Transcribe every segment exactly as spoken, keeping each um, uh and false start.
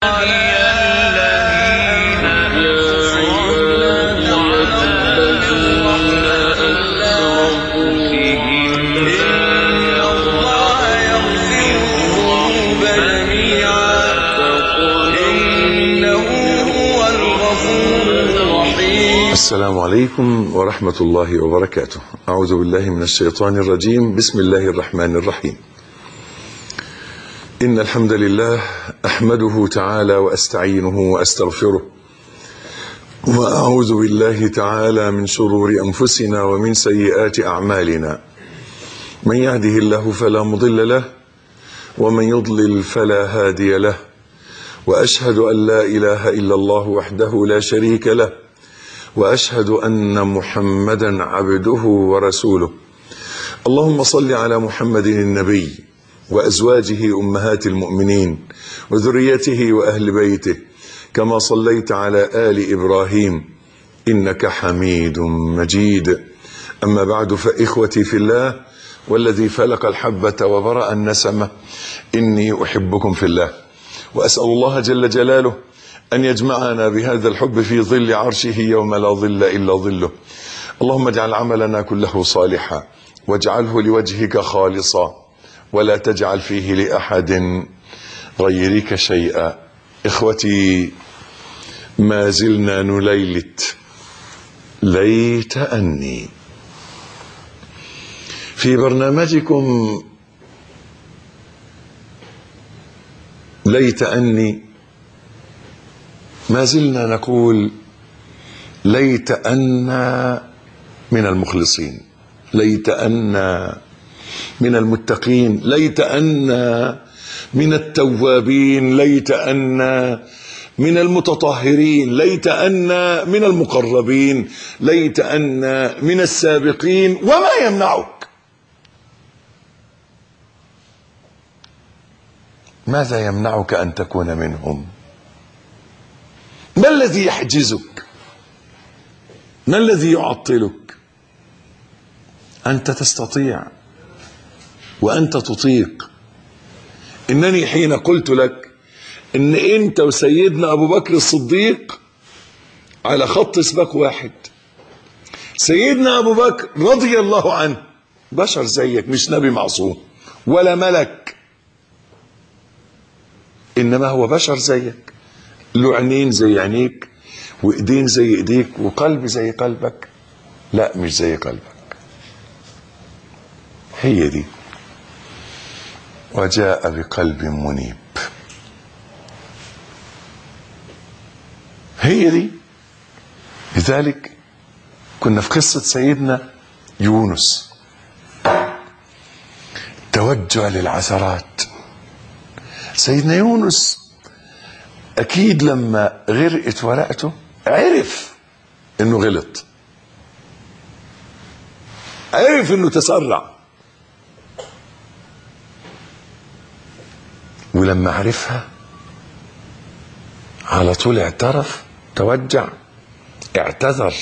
السلام عليكم ورحمة الله وبركاته. أعوذ بالله من الشيطان الرجيم. بسم الله الرحمن الرحيم. إن الحمد لله أحمده تعالى وأستعينه وأستغفره، وأعوذ بالله تعالى من شرور أنفسنا ومن سيئات أعمالنا. من يهده الله فلا مضل له، ومن يضلل فلا هادي له، وأشهد أن لا إله إلا الله وحده لا شريك له، وأشهد أن محمدا عبده ورسوله. اللهم صل على محمد النبي وأزواجه أمهات المؤمنين وذريته وأهل بيته، كما صليت على آل إبراهيم إنك حميد مجيد. أما بعد، فإخوتي في الله والذي فلق الحبة وبرأ النسمة، إني أحبكم في الله، وأسأل الله جل جلاله أن يجمعنا بهذا الحب في ظل عرشه يوم لا ظل إلا ظله. اللهم اجعل عملنا كله صالحا، واجعله لوجهك خالصا، ولا تجعل فيه لأحد غيرك شيئا. إخوتي، ما زلنا نليلت ليت أني في برنامجكم ليت أني. ما زلنا نقول ليت أنا من المخلصين، ليت أنا من المتقين، ليت أنا من التوابين، ليت أنا من المتطهرين، ليت أنا من المقربين، ليت أنا من السابقين. وما يمنعك؟ ماذا يمنعك أن تكون منهم؟ ما الذي يحجزك؟ ما الذي يعطلك؟ أنت تستطيع وأنت تطيق. إنني حين قلت لك إن أنت وسيدنا أبو بكر الصديق على خط سباق واحد، سيدنا أبو بكر رضي الله عنه بشر زيك، مش نبي معصوم ولا ملك، إنما هو بشر زيك، له عينين زي عينيك، وايدين زي ايديك، وقلب زي قلبك. لا، مش زي قلبك. هي دي. وجاء بقلب منيب. هي دي. لذلك كنا في قصة سيدنا يونس، توجه للعثرات. سيدنا يونس اكيد لما غرقت ورقته عرف انه غلط، عرف انه تسرع، ولما عرفها على طول اعترف، توجع، اعتذر.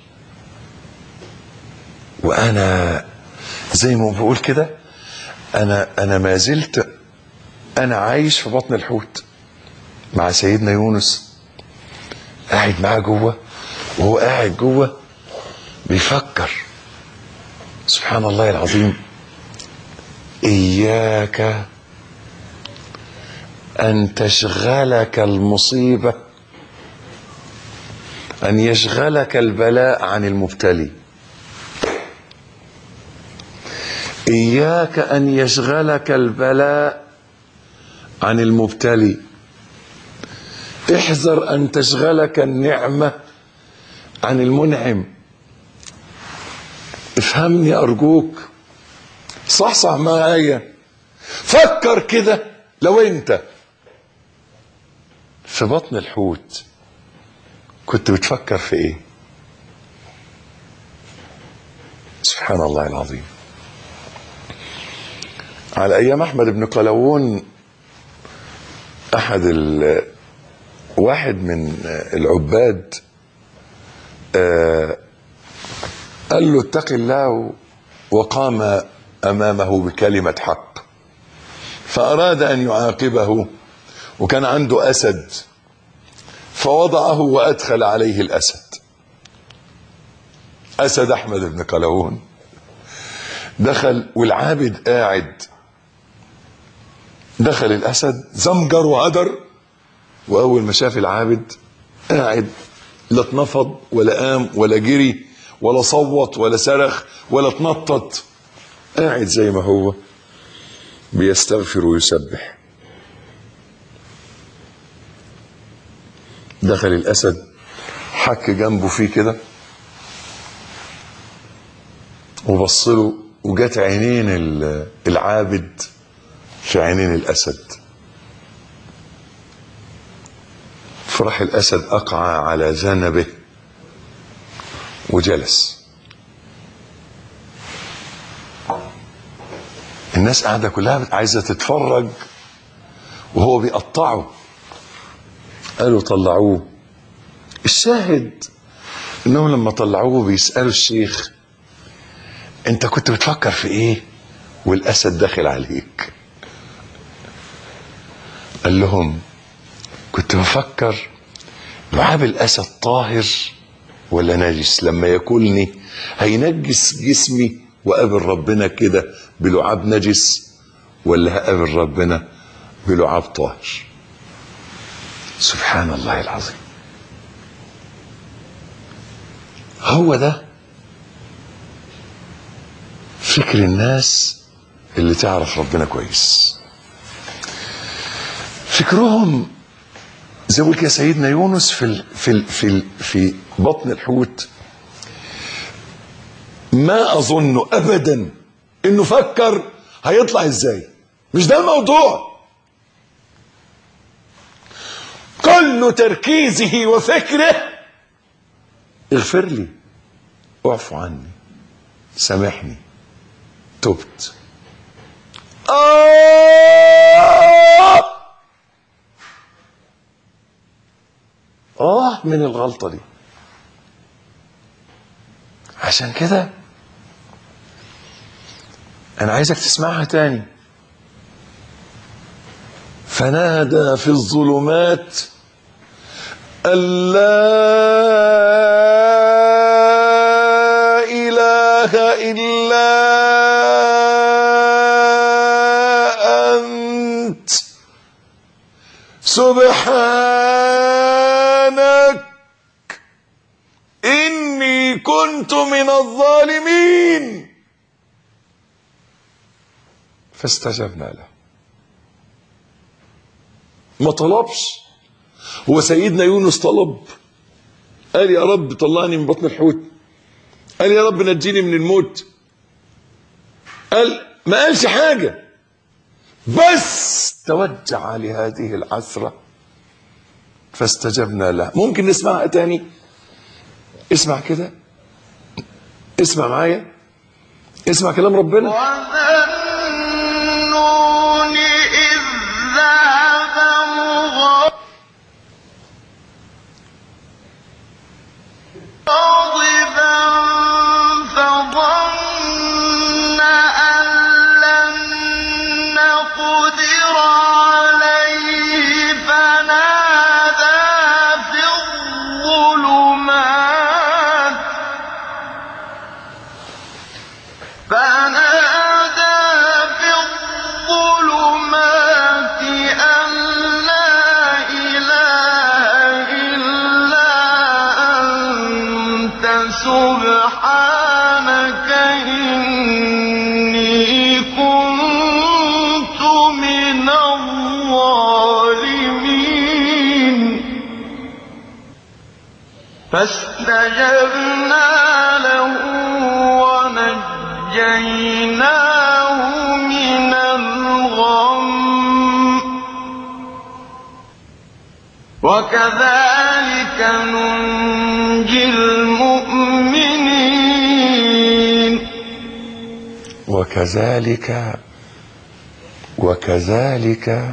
وانا زي ما بقول كده، انا انا ما زلت انا عايش في بطن الحوت مع سيدنا يونس، قاعد معاه جوه، وهو قاعد جوه بيفكر. سبحان الله العظيم. إياك أن تشغلك المصيبة، أن يشغلك البلاء عن المبتلي. إياك أن يشغلك البلاء عن المبتلي. احذر أن تشغلك النعمة عن المنعم. افهمني أرجوك، صحصح معايا، فكر كده. لو انت في بطن الحوت كنت بتفكر في ايه؟ سبحان الله العظيم. على ايام احمد بن قلاوون، احد ال واحد من العباد آه قال له اتق الله، وقام امامه بكلمة حق، فاراد ان يعاقبه وكان عنده أسد فوضعه وأدخل عليه الأسد. أسد أحمد بن قلاوون دخل والعابد قاعد. دخل الأسد زمجر وهدر، وأول ما شاف العابد قاعد لا اتنفض ولا قام ولا جري ولا صوت ولا صرخ ولا اتنطط، قاعد زي ما هو بيستغفر ويسبح. دخل الأسد حك جنبه فيه كده وبصله، وجات عينين العابد في عينين الأسد، فراح الأسد أقع على ذنبه وجلس. الناس قاعدة كلها عايزة تتفرج وهو بيقطعه. قالوا طلعوه. الشاهد انهم لما طلعوه بيسألوا الشيخ انت كنت بتفكر في ايه والاسد داخل عليك؟ قال لهم كنت بفكر لعاب الاسد طاهر ولا نجس؟ لما ياكلني هينجس جسمي وقابل ربنا كده بلعاب نجس، ولا هقابل ربنا بلعاب طاهر؟ سبحان الله العظيم. هو ده فكر الناس اللي تعرف ربنا كويس. فكرهم زي ما قلت يا سيدنا يونس في ال في ال في ال في بطن الحوت، ما اظن ابدا انه فكر هيطلع ازاي. مش ده الموضوع. كل تركيزه وفكره اغفر لي، اعفو عني، سامحني، تبت. آه آه من الغلطة دي. عشان كده أنا عايزك تسمعها تاني. فنادى في الظلمات أن لا إله إلا أنت سبحانك إني كنت من الظالمين. فاستجبنا له. ما طلبش. هو سيدنا يونس طلب؟ قال يا رب طلعني من بطن الحوت؟ قال يا رب نجيني من الموت؟ قال ما قالش حاجة، بس توجع لهذه العثرة فاستجبنا له. ممكن نسمعها تاني؟ اسمع كده، اسمع معايا، اسمع كلام ربنا. وذنون إذ ذهب مغاضبا فظن أن لن نقدر عليه فنادى في الظلمات فنادى في الظلمات أن لا إله إلا أنت سبحانك إني كنت من الظالمين. فاستجبنا له ونجيناه من الغم وكذلك ننجي المؤمنين. وكذلك وكذلك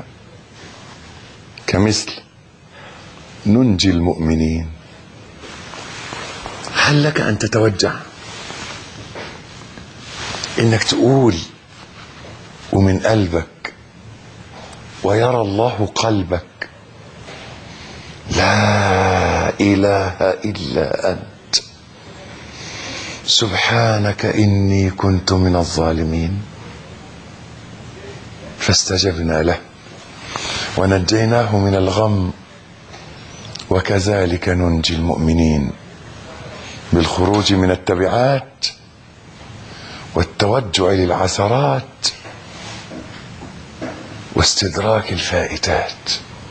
كمثل ننجي المؤمنين. هل لك أن تتوجع إنك تقول ومن قلبك ويرى الله قلبك لا إله إلا أنت سبحانك إني كنت من الظالمين. فاستجبنا له ونجيناه من الغم وكذلك ننجي المؤمنين بالخروج من التبعات والتوجع للعثرات واستدراك الفائتات.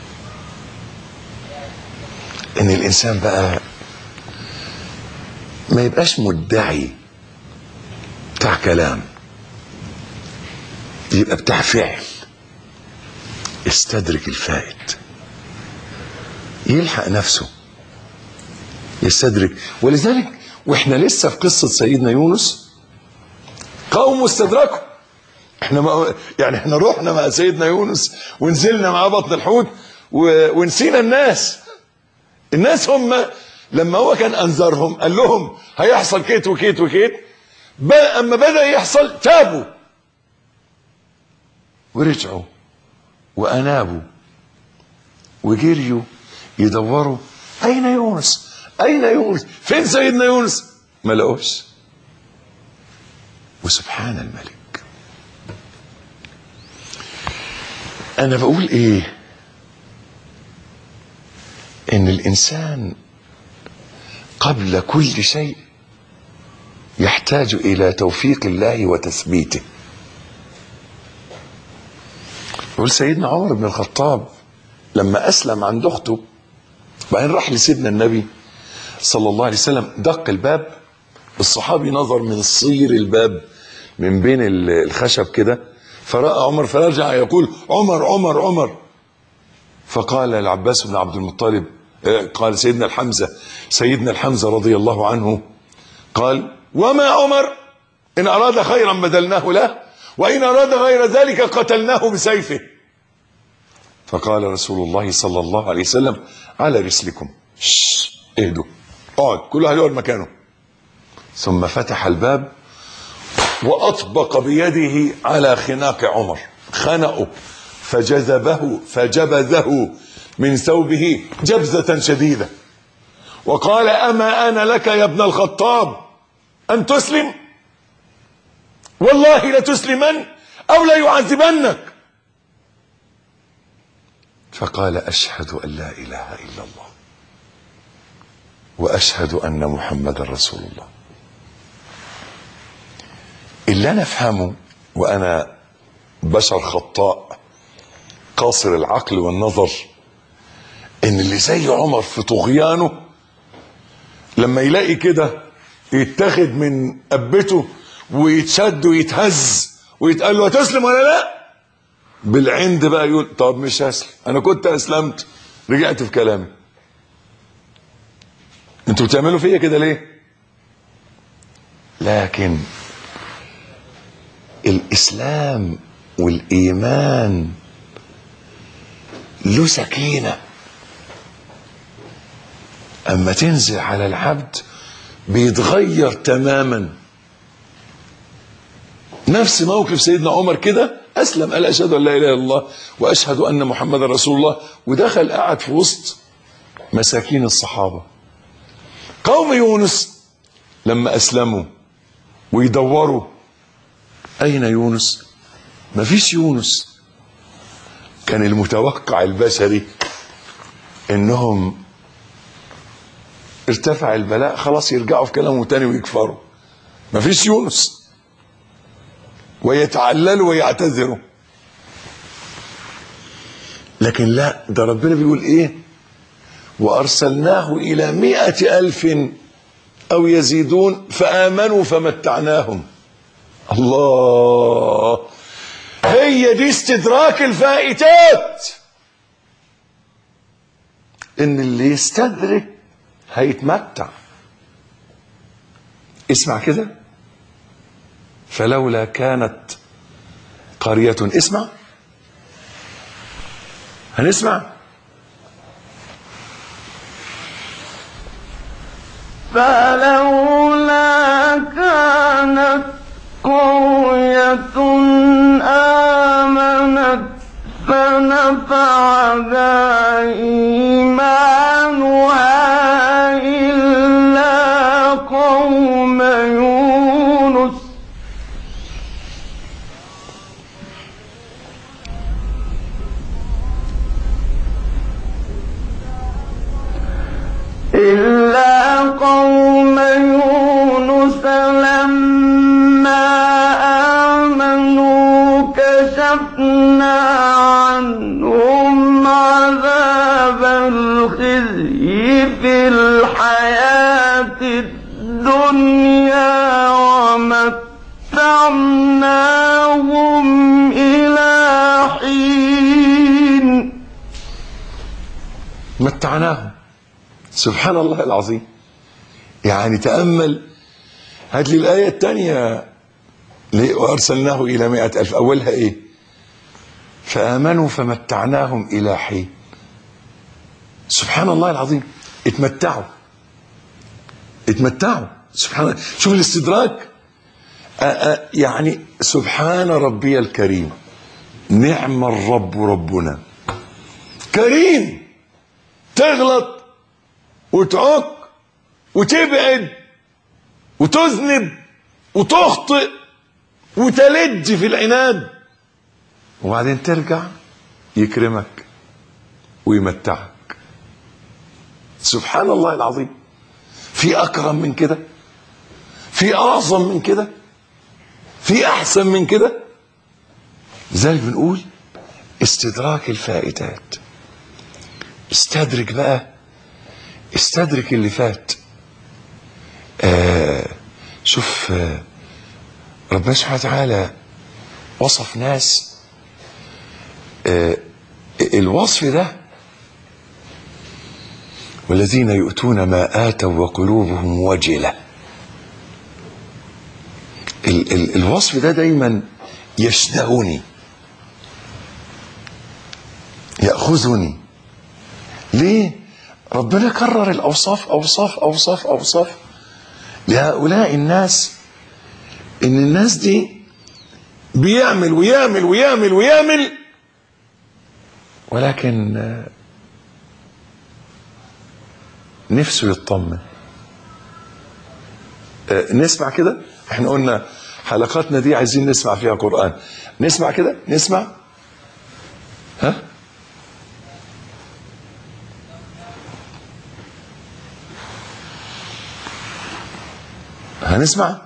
ان الانسان بقى ما يبقاش مدعي بتاع كلام، يبقى بتاع فعل. استدرك الفائت، يلحق نفسه، يستدرك. ولذلك واحنا لسه في قصة سيدنا يونس قوم استدركوا. احنا ما يعني احنا رحنا مع سيدنا يونس ونزلنا مع بطن الحوت ونسينا الناس. الناس هم لما هو كان انذرهم قال لهم هيحصل كيت وكيت وكيت، اما بدأ يحصل تابوا ورجعوا وانابوا وجريوا يدوروا اين يونس اين يونس فين سيدنا يونس، ما لقوش. وسبحان الملك. انا بقول ايه؟ ان الانسان قبل كل شيء يحتاج الى توفيق الله وتثبيته. يقول سيدنا عمر بن الخطاب لما اسلم عند اخته بعدين راح لسيدنا النبي صلى الله عليه وسلم، دق الباب، الصحابي نظر من الصير الباب من بين الخشب كده فرأى عمر فرجع يقول عمر عمر عمر. فقال العباس بن عبد المطلب، قال سيدنا الحمزة سيدنا الحمزة رضي الله عنه قال وما عمر إن أراد خيرا بدلناه له وإن أراد غير ذلك قتلناه بسيفه. فقال رسول الله صلى الله عليه وسلم على رسلكم، اهدوا، اقعد، كل واحد يقعد مكانه. ثم فتح الباب وأطبق بيده على خناق عمر، خنقه فجذبه فجبذه من ثوبه جبزة شديدة وقال أما أنا لك يا ابن الخطاب أن تسلم؟ والله لتسلمن أو لا يعذبنك. فقال أشهد أن لا إله إلا الله وأشهد أن محمد رسول الله. اللي أنا أفهمه وأنا بشر خطاء قاصر العقل والنظر، إن اللي زي عمر في طغيانه لما يلاقي كده يتاخد من قبته ويتشد ويتهز ويتقال له هتسلم ولا لا، بالعند بقى يقول طب مش هسلم، انا كنت اسلمت رجعت في كلامي. انتوا بتعملوا فيا كده ليه؟ لكن الاسلام والايمان له سكينة اما تنزل على العبد بيتغير تماما. نفس موقف سيدنا عمر كده، اسلم قال اشهد ان لا اله الا الله واشهد ان محمد رسول الله، ودخل قعد في وسط مساكين الصحابه. قوم يونس لما اسلموا ويدوروا اين يونس، مفيش يونس. كان المتوقع البشري انهم ارتفع البلاء خلاص يرجعوا في كلامهم تاني ويكفروا، مفيش يونس، ويتعللوا ويعتذروا. لكن لا، ده ربنا بيقول ايه؟ وارسلناه الى مئة الف او يزيدون فامنوا فمتعناهم. الله، هي دي استدراك الفائتات، ان اللي يستدرك هيتمتع. اسمع كده، فلولا كانت قرية، اسمع، هنسمع. فلولا كانت قرية آمنت فنفعها إيمانها قوم يونس لما آمنوا كشفنا عنهم عذاب الخزي في الحياة الدنيا ومتعناهم إلى حين. متعناهم، سبحان الله العظيم. يعني تأمل، هات لي الآية الثانية، وأرسلناه إلى مائة ألف، أولها إيه؟ فآمنوا فمتعناهم إلى حين. سبحان الله العظيم. اتمتعوا اتمتعوا سبحان الله. شوف الاستدراك. آآ يعني سبحان ربي الكريم، نعم الرب ربنا. كريم، تغلط وتعك وتبعد وتذنب وتخطئ وتلج في العناد، وبعدين ترجع يكرمك ويمتعك. سبحان الله العظيم. في أكرم من كده؟ في أعظم من كده؟ في أحسن من كده؟ لذلك بنقول استدراك الفائتات. استدرك بقى، استدرك اللي فات. آه شوف، آه ربنا سبحانه وتعالى وصف ناس، آه الوصف ده: والذين يؤتون ما آتوا وقلوبهم وجلة. ال ال الوصف ده دايما يشدهني، يأخذني. ليه؟ ربنا كرر الأوصاف أوصاف أوصاف أوصاف لهؤلاء الناس، إن الناس دي بيعمل ويعمل ويعمل ويعمل، ولكن نفسه يطمن. نسمع كده، احنا قلنا حلقاتنا دي عايزين نسمع فيها قرآن. نسمع كده، نسمع. ها؟ هنسمع.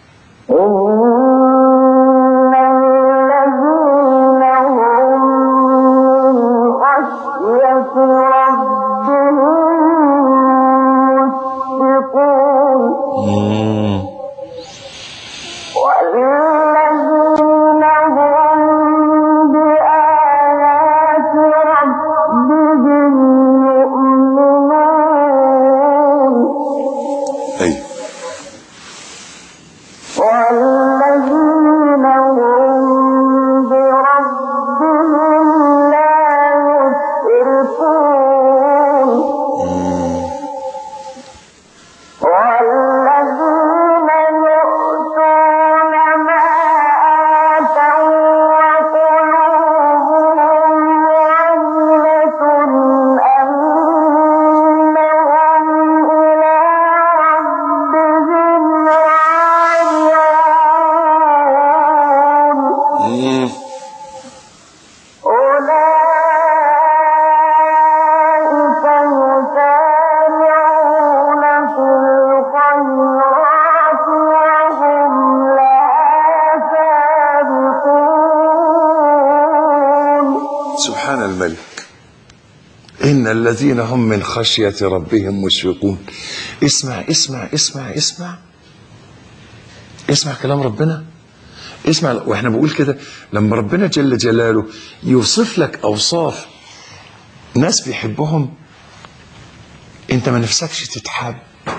سبحان الملك. إن الذين هم من خشية ربهم مشفقون. اسمع اسمع اسمع اسمع اسمع كلام ربنا. اسمع، واحنا بقول كده لما ربنا جل جلاله يوصف لك أوصاف ناس بيحبهم، انت ما نفسكش تتحب،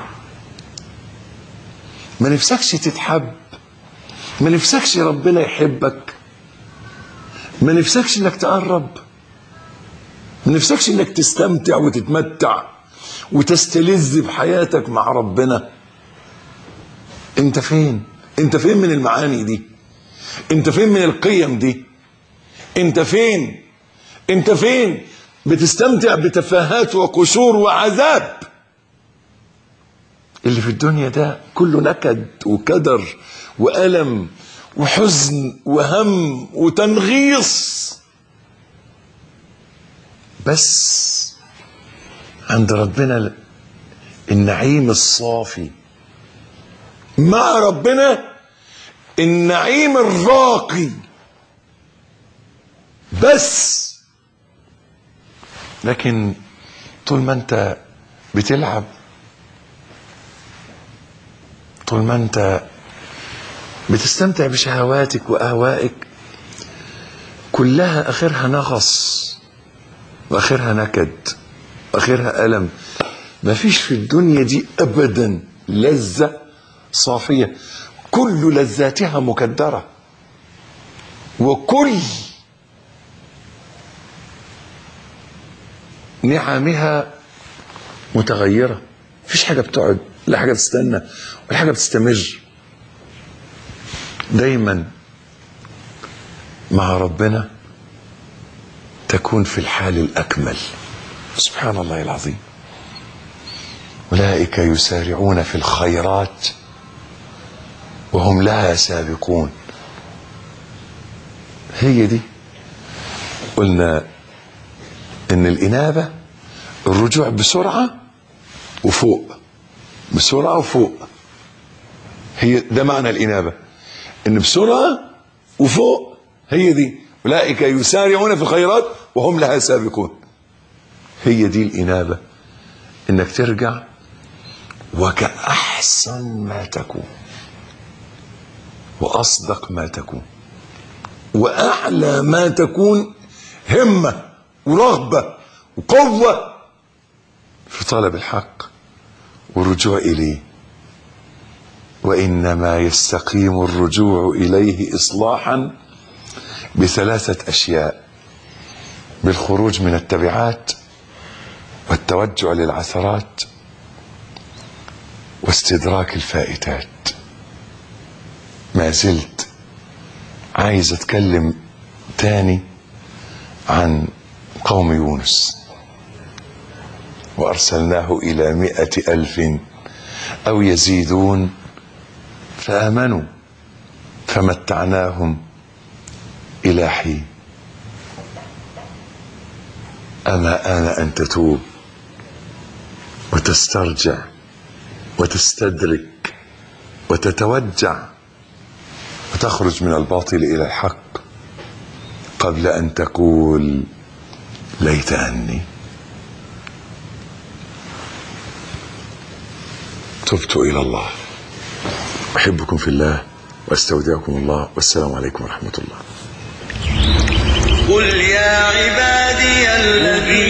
ما نفسكش تتحب، ما نفسكش ربنا يحبك، ما نفسكش انك تقرب، ما نفسكش انك تستمتع وتتمتع وتستلذ بحياتك مع ربنا. انت فين؟ انت فين من المعاني دي؟ انت فين من القيم دي؟ انت فين؟ انت فين بتستمتع بتفاهات وقشور وعذاب؟ اللي في الدنيا ده كله نكد وكدر وألم وحزن وهم وتنغيص، بس عند ربنا النعيم الصافي. مع ربنا النعيم الراقي بس. لكن طول ما انت بتلعب، طول ما انت بتستمتع بشهواتك واهوائك، كلها اخرها نغص واخرها نكد واخرها الم. ما فيش في الدنيا دي ابدا لذة صافية، كل لذاتها مكدرة، وكل نعمها متغيرة. مفيش حاجة بتقعد، لا حاجة بتستنى ولا حاجة بتستمر. دايما مع ربنا تكون في الحال الأكمل. سبحان الله العظيم. أولئك يسارعون في الخيرات وهم لها سابقون. هي دي قلنا ان الإنابة الرجوع بسرعة وفوق، بسرعة وفوق. هي ده معنى الإنابة، ان بسرعة وفوق. هي دي أولئك يسارعون في الخيرات وهم لها سابقون. هي دي الإنابة، انك ترجع وكأحسن ما تكون، وأصدق ما تكون، وأعلى ما تكون همة ورغبة وقوة في طلب الحق والرجوع إليه. وإنما يستقيم الرجوع إليه إصلاحا بثلاثة أشياء: بالخروج من التبعات، والتوجع للعثرات، واستدراك الفائتات. ما زلت عايز اتكلم تاني عن قوم يونس. وارسلناه الى مئة الف او يزيدون فامنوا فمتعناهم الى حين. اما آن ان تتوب وتسترجع وتستدرك وتتوجع وتخرج من الباطل إلى الحق قبل أن تقول ليت أني تبت إلى الله. أحبكم في الله وأستودعكم الله، والسلام عليكم ورحمة الله. قل يا عبادي الذين